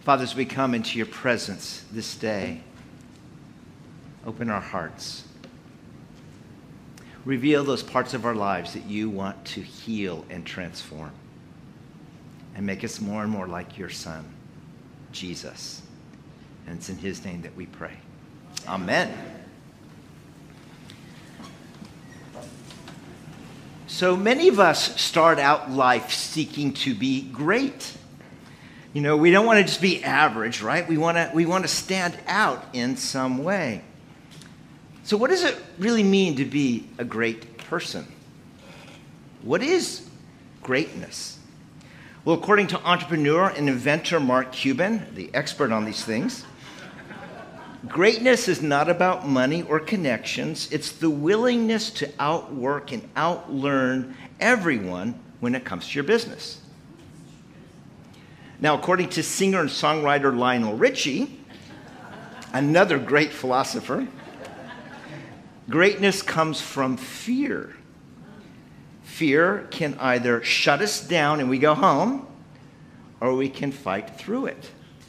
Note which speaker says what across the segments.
Speaker 1: Father, as we come into your presence this day, open our hearts. Reveal those parts of our lives that you want to heal and transform. And make us more and more like your Son, Jesus. And it's in his name that we pray. Amen. So many of us start out life seeking to be great. You know, we don't want to just be average, right? We want to stand out in some way. So what does it really mean to be a great person? What is greatness? Well, according to entrepreneur and inventor Mark Cuban, the expert on these things, greatness is not about money or connections. It's the willingness to outwork and outlearn everyone when it comes to your business. Now, according to singer and songwriter Lionel Richie, another great philosopher, greatness comes from fear. Fear can either shut us down and we go home, or we can fight through it.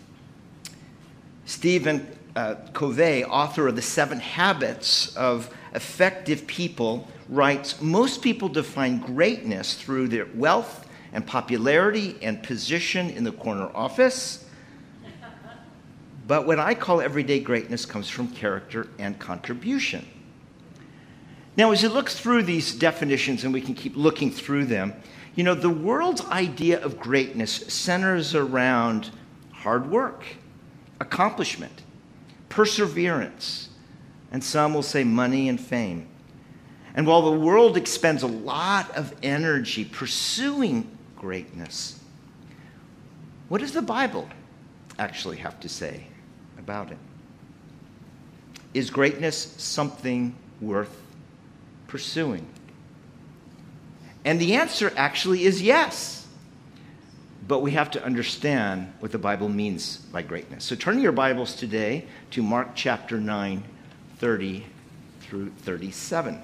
Speaker 1: Stephen Covey, author of The 7 Habits of Effective People, writes, most people define greatness through their wealth and popularity and position in the corner office. But what I call everyday greatness comes from character and contribution. Now, as you look through these definitions, and we can keep looking through them, you know, the world's idea of greatness centers around hard work, accomplishment, perseverance, and some will say money and fame. And while the world expends a lot of energy pursuing greatness, what does the Bible actually have to say about it? Is greatness something worth pursuing? And the answer actually is yes. But we have to understand what the Bible means by greatness. So turn your Bibles today to Mark chapter 9, 30 through 37.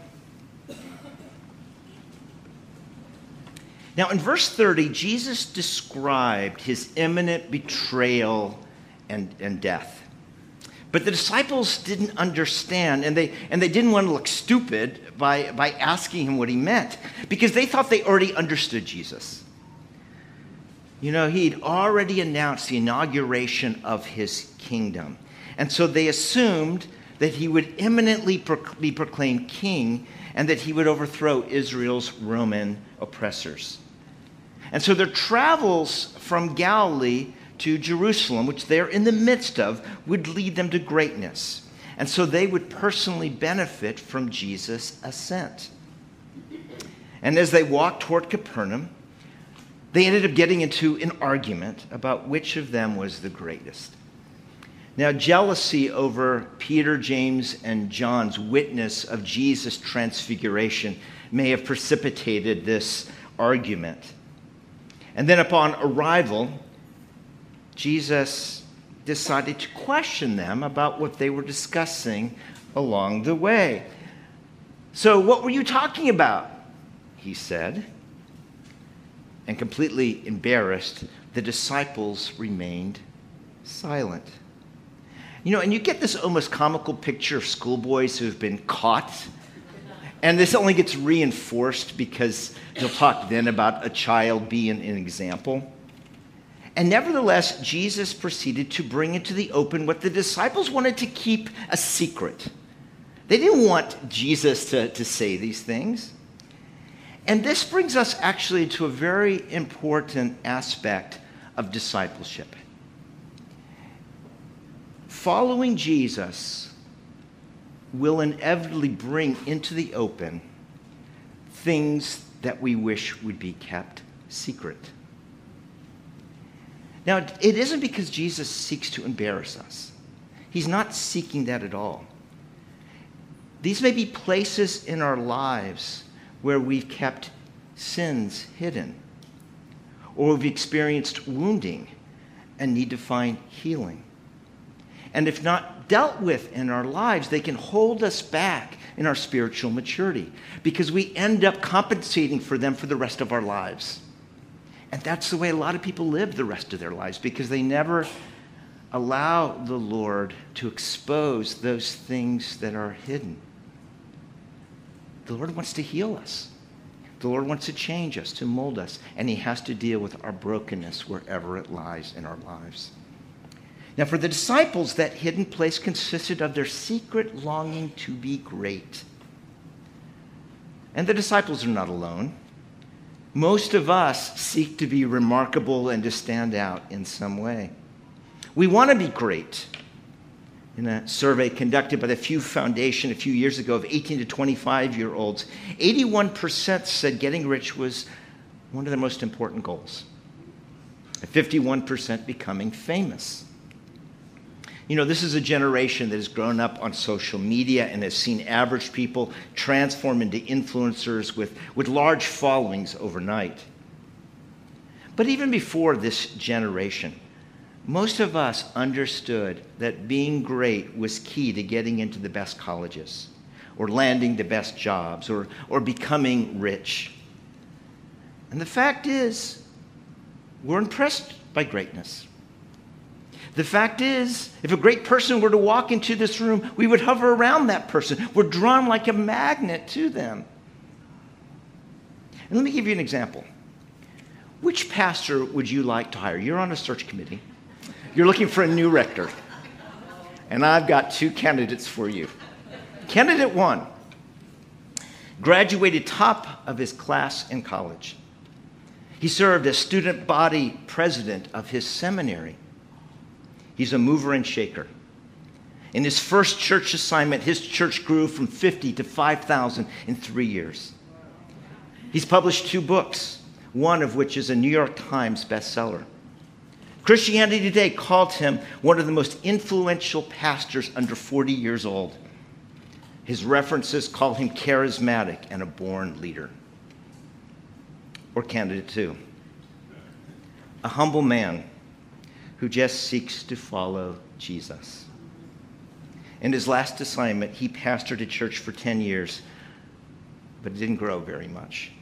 Speaker 1: Now, in verse 30, Jesus described his imminent betrayal and death. But the disciples didn't understand, and they didn't want to look stupid by asking him what he meant, because they thought they already understood Jesus. You know, he'd already announced the inauguration of his kingdom. And so they assumed that he would imminently be proclaimed king and that he would overthrow Israel's Roman oppressors. And so their travels from Galilee to Jerusalem, which they're in the midst of, would lead them to greatness. And so they would personally benefit from Jesus' ascent. And as they walked toward Capernaum, they ended up getting into an argument about which of them was the greatest. Now, jealousy over Peter, James, and John's witness of Jesus' transfiguration may have precipitated this argument. And then upon arrival, Jesus decided to question them about what they were discussing along the way. So, what were you talking about? He said. And completely embarrassed, the disciples remained silent. You know, and you get this almost comical picture of schoolboys who have been caught. And this only gets reinforced because they'll talk then about a child being an example. And nevertheless, Jesus proceeded to bring into the open what the disciples wanted to keep a secret. They didn't want Jesus to say these things. And this brings us actually to a very important aspect of discipleship. Following Jesus will inevitably bring into the open things that we wish would be kept secret. Now, it isn't because Jesus seeks to embarrass us. He's not seeking that at all. These may be places in our lives where we've kept sins hidden, or we've experienced wounding and need to find healing. And if not dealt with in our lives, they can hold us back in our spiritual maturity because we end up compensating for them for the rest of our lives. And that's the way a lot of people live the rest of their lives because they never allow the Lord to expose those things that are hidden. The Lord wants to heal us. The Lord wants to change us, to mold us, and he has to deal with our brokenness wherever it lies in our lives. Now, for the disciples, that hidden place consisted of their secret longing to be great. And the disciples are not alone. Most of us seek to be remarkable and to stand out in some way. We want to be great. In a survey conducted by the Pew Foundation a few years ago of 18 to 25-year-olds, 81% said getting rich was one of their most important goals. 51% becoming famous. You know, this is a generation that has grown up on social media and has seen average people transform into influencers with large followings overnight. But even before this generation, most of us understood that being great was key to getting into the best colleges or landing the best jobs or becoming rich. And the fact is, we're impressed by greatness. The fact is, if a great person were to walk into this room, we would hover around that person. We're drawn like a magnet to them. And let me give you an example. Which pastor would you like to hire? You're on a search committee. You're looking for a new rector. And I've got two candidates for you. Candidate one graduated top of his class in college. He served as student body president of his seminary. He's a mover and shaker. In his first church assignment, his church grew from 50 to 5,000 in 3 years. He's published 2 books, one of which is a New York Times bestseller. Christianity Today called him one of the most influential pastors under 40 years old. His references call him charismatic and a born leader. Or candidate 2, a humble man who just seeks to follow Jesus. In his last assignment, he pastored a church for 10 years, but it didn't grow very much.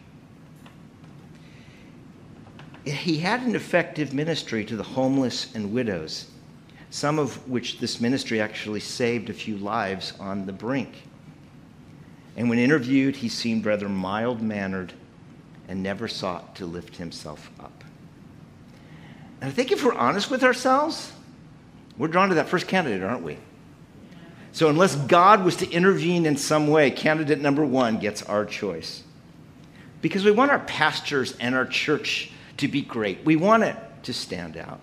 Speaker 1: He had an effective ministry to the homeless and widows, some of which this ministry actually saved a few lives on the brink. And when interviewed, he seemed rather mild-mannered and never sought to lift himself up. And I think if we're honest with ourselves, we're drawn to that first candidate, aren't we? So unless God was to intervene in some way, candidate number 1 gets our choice. Because we want our pastors and our church to be great. We want it to stand out.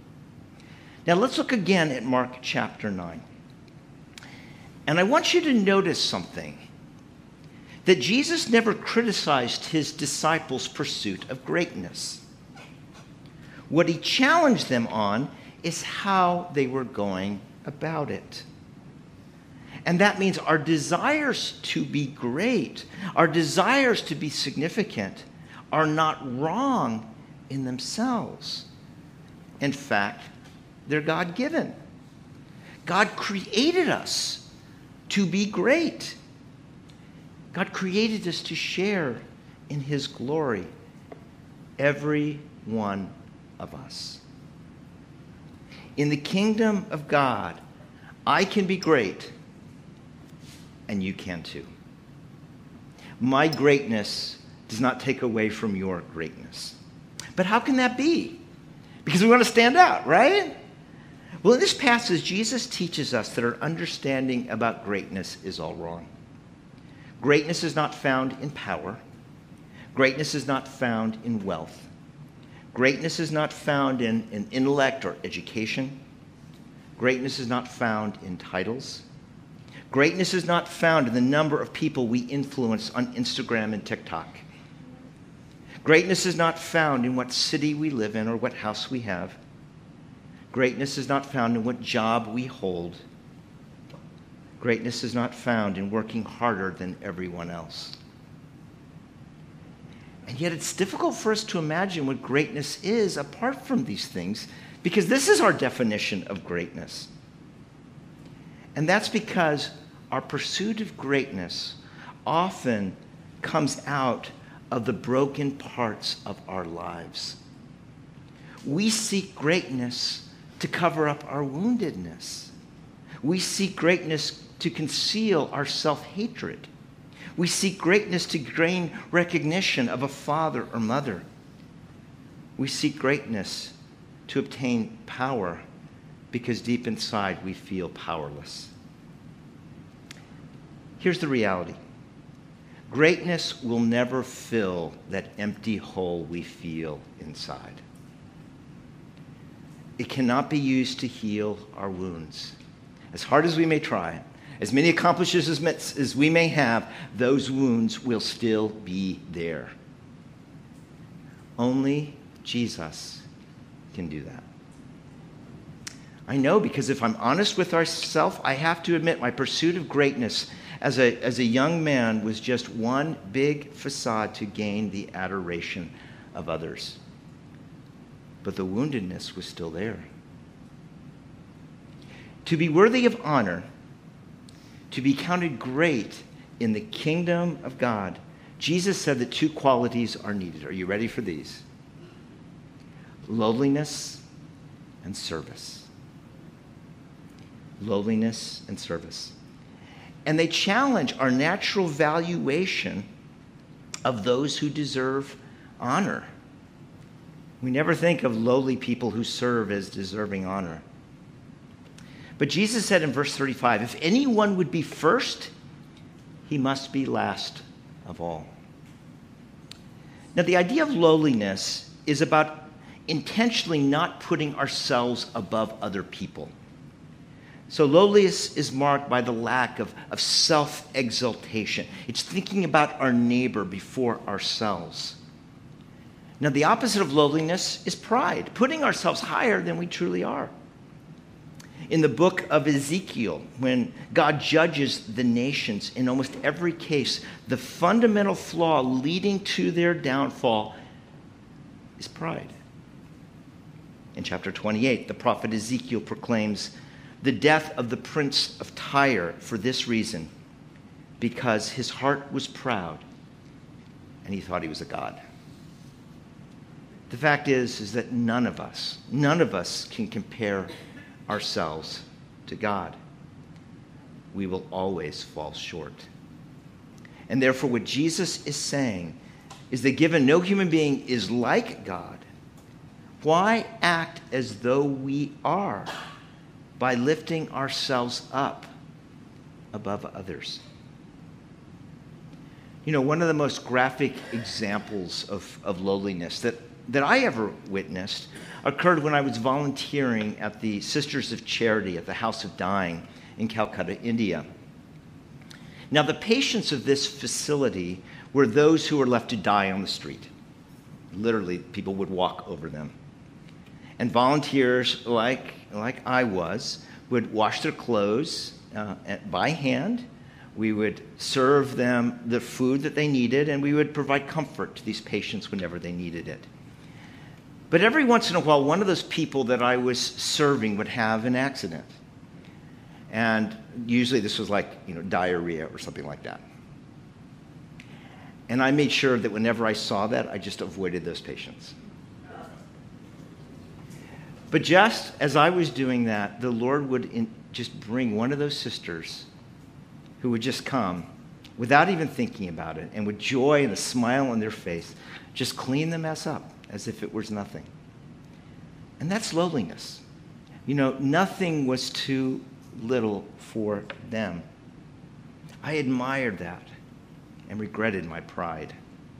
Speaker 1: Now let's look again at Mark chapter 9. And I want you to notice something. That Jesus never criticized his disciples' pursuit of greatness. What he challenged them on is how they were going about it. And that means our desires to be great, our desires to be significant, are not wrong in themselves. In fact, they're God-given. God created us to be great. God created us to share in his glory. Every one of us. In the kingdom of God, I can be great, and you can too. My greatness does not take away from your greatness. But how can that be? Because we want to stand out, right? Well, in this passage, Jesus teaches us that our understanding about greatness is all wrong. Greatness is not found in power. Greatness is not found in wealth. Greatness is not found in intellect or education. Greatness is not found in titles. Greatness is not found in the number of people we influence on Instagram and TikTok. Greatness is not found in what city we live in or what house we have. Greatness is not found in what job we hold. Greatness is not found in working harder than everyone else. And yet it's difficult for us to imagine what greatness is apart from these things, because this is our definition of greatness. And that's because our pursuit of greatness often comes out of the broken parts of our lives. We seek greatness to cover up our woundedness. We seek greatness to conceal our self-hatred. We seek greatness to gain recognition of a father or mother. We seek greatness to obtain power because deep inside we feel powerless. Here's the reality. Greatness will never fill that empty hole we feel inside. It cannot be used to heal our wounds. As hard as we may try, as many accomplishments as we may have, those wounds will still be there. Only Jesus can do that. I know, because if I'm honest with ourselves, I have to admit my pursuit of greatness as a young man was just one big facade to gain the adoration of others. But the woundedness was still there. To be worthy of honor, to be counted great in the kingdom of God, Jesus said that two qualities are needed. Are you ready for these? Lowliness and service. Lowliness and service. And they challenge our natural valuation of those who deserve honor. We never think of lowly people who serve as deserving honor. But Jesus said in verse 35, if anyone would be first, he must be last of all. Now, the idea of lowliness is about intentionally not putting ourselves above other people. So lowliness is marked by the lack of self-exaltation. It's thinking about our neighbor before ourselves. Now, the opposite of lowliness is pride, putting ourselves higher than we truly are. In the book of Ezekiel, when God judges the nations, in almost every case, the fundamental flaw leading to their downfall is pride. In chapter 28, the prophet Ezekiel proclaims the death of the prince of Tyre for this reason, because his heart was proud and he thought he was a god. The fact is that none of us can compare ourselves to God. We will always fall short. And therefore, what Jesus is saying is that given no human being is like God, why act as though we are by lifting ourselves up above others? You know, one of the most graphic examples of lowliness that I ever witnessed occurred when I was volunteering at the Sisters of Charity at the House of Dying in Calcutta, India. Now, the patients of this facility were those who were left to die on the street. Literally, people would walk over them. And volunteers, like I was, would wash their clothes by hand. We would serve them the food that they needed, and we would provide comfort to these patients whenever they needed it. But every once in a while, one of those people that I was serving would have an accident. And usually this was like, diarrhea or something like that. And I made sure that whenever I saw that, I just avoided those patients. But just as I was doing that, the Lord would just bring one of those sisters who would just come without even thinking about it, and with joy and a smile on their face, just clean the mess up as if it was nothing. And that's lowliness. Nothing was too little for them. I admired that and regretted my pride.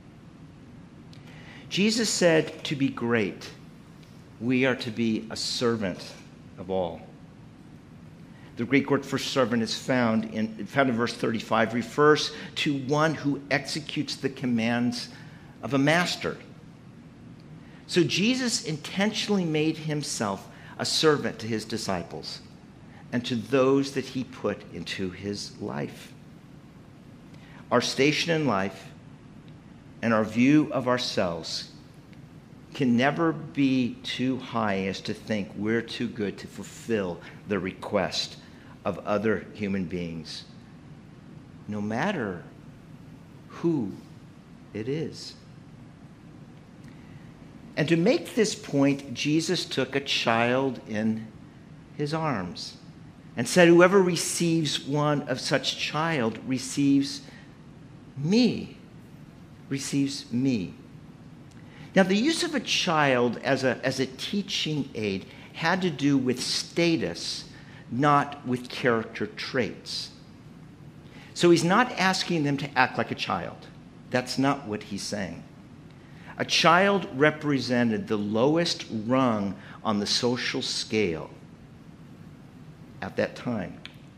Speaker 1: Jesus said to be great, we are to be a servant of all. The Greek word for servant is found in verse 35, refers to one who executes the commands of a master. So Jesus intentionally made himself a servant to his disciples and to those that he put into his life. Our station in life and our view of ourselves can never be too high as to think we're too good to fulfill the request of other human beings, no matter who it is. And to make this point, Jesus took a child in his arms and said, whoever receives one of such child receives me, receives me. Now, the use of a child as a teaching aid had to do with status, not with character traits. So he's not asking them to act like a child. That's not what he's saying. A child represented the lowest rung on the social scale at that time.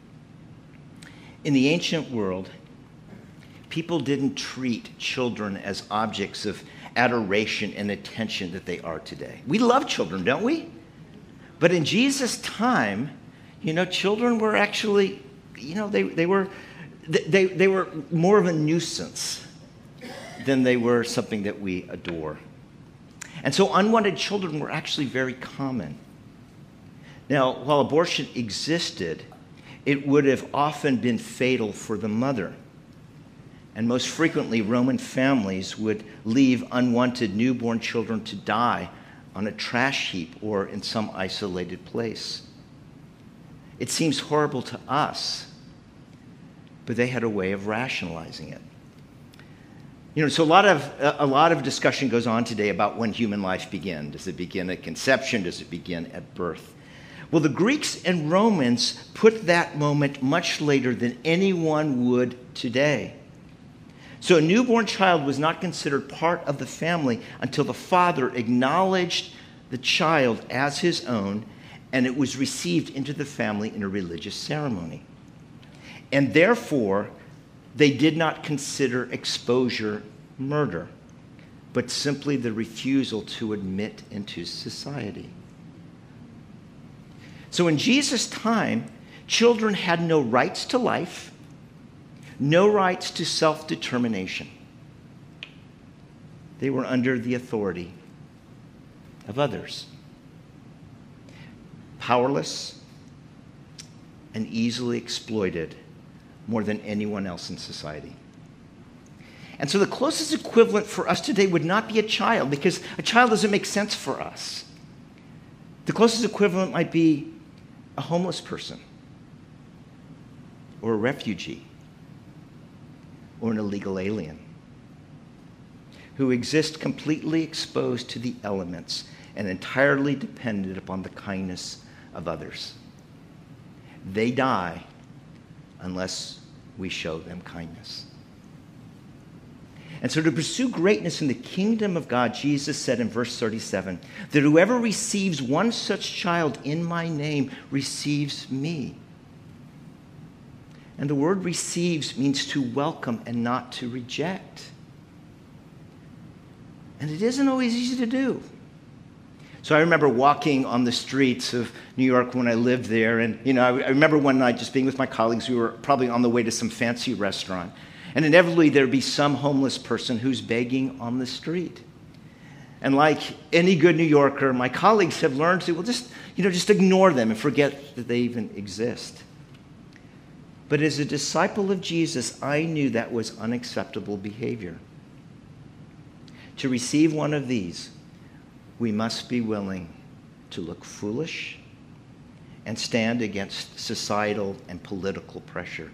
Speaker 1: In the ancient world, people didn't treat children as objects of adoration and attention that they are today. We love children, don't we? But in Jesus' time, children were actually, they were more of a nuisance than they were something that we adore. And so unwanted children were actually very common. Now, while abortion existed, it would have often been fatal for the mother. And most frequently, Roman families would leave unwanted newborn children to die on a trash heap or in some isolated place. It seems horrible to us, but they had a way of rationalizing it. So a lot of discussion goes on today about when human life began. Does it begin at conception? Does it begin at birth? Well, the Greeks and Romans put that moment much later than anyone would today. So a newborn child was not considered part of the family until the father acknowledged the child as his own, and it was received into the family in a religious ceremony. And therefore, they did not consider exposure murder, but simply the refusal to admit into society. So in Jesus' time, children had no rights to life, no rights to self-determination. They were under the authority of others. Powerless and easily exploited more than anyone else in society. And so the closest equivalent for us today would not be a child, because a child doesn't make sense for us. The closest equivalent might be a homeless person, or a refugee, or an illegal alien, who exist completely exposed to the elements and entirely dependent upon the kindness of others. They die unless we show them kindness. And so to pursue greatness in the kingdom of God, Jesus said in verse 37, that whoever receives one such child in my name receives me. And the word receives means to welcome and not to reject. And it isn't always easy to do. So I remember walking on the streets of New York when I lived there. And, I remember one night just being with my colleagues. We were probably on the way to some fancy restaurant. And inevitably there would be some homeless person who's begging on the street. And like any good New Yorker, my colleagues have learned to, just ignore them and forget that they even exist. But as a disciple of Jesus, I knew that was unacceptable behavior. To receive one of these, we must be willing to look foolish and stand against societal and political pressure.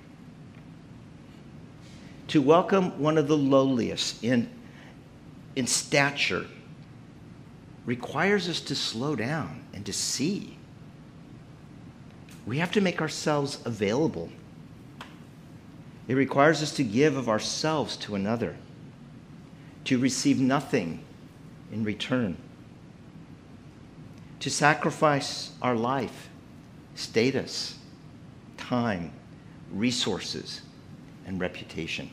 Speaker 1: To welcome one of the lowliest in stature requires us to slow down and to see. We have to make ourselves available. It requires us to give of ourselves to another, to receive nothing in return, to sacrifice our life, status, time, resources, and reputation.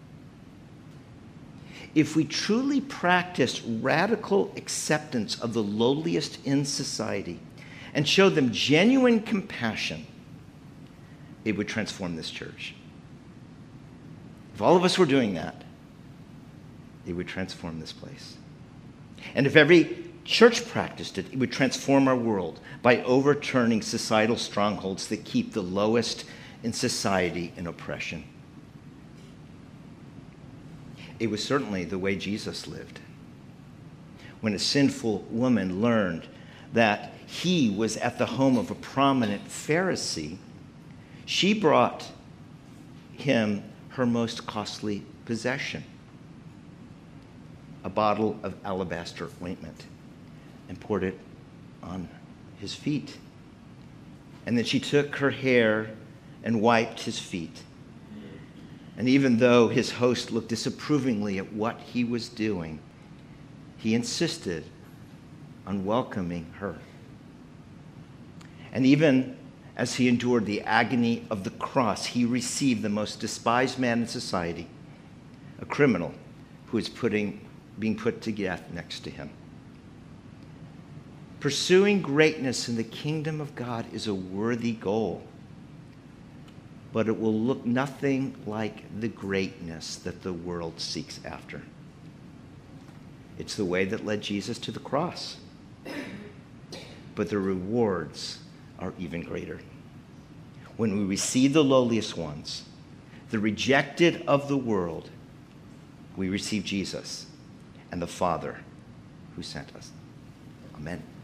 Speaker 1: If we truly practiced radical acceptance of the lowliest in society and showed them genuine compassion, it would transform this church. If all of us were doing that, it would transform this place. And if every church practiced it, it would transform our world by overturning societal strongholds that keep the lowest in society in oppression. It was certainly the way Jesus lived. when a sinful woman learned that he was at the home of a prominent Pharisee, she brought him her most costly possession, a bottle of alabaster ointment, and poured it on his feet. And then she took her hair and wiped his feet. And even though his host looked disapprovingly at what he was doing, he insisted on welcoming her. And even as he endured the agony of the cross, he received the most despised man in society, a criminal who is being put to death next to him. Pursuing greatness in the kingdom of God is a worthy goal, but it will look nothing like the greatness that the world seeks after. It's the way that led Jesus to the cross, but the rewards are even greater. When we receive the lowliest ones, the rejected of the world, we receive Jesus and the Father who sent us. Amen.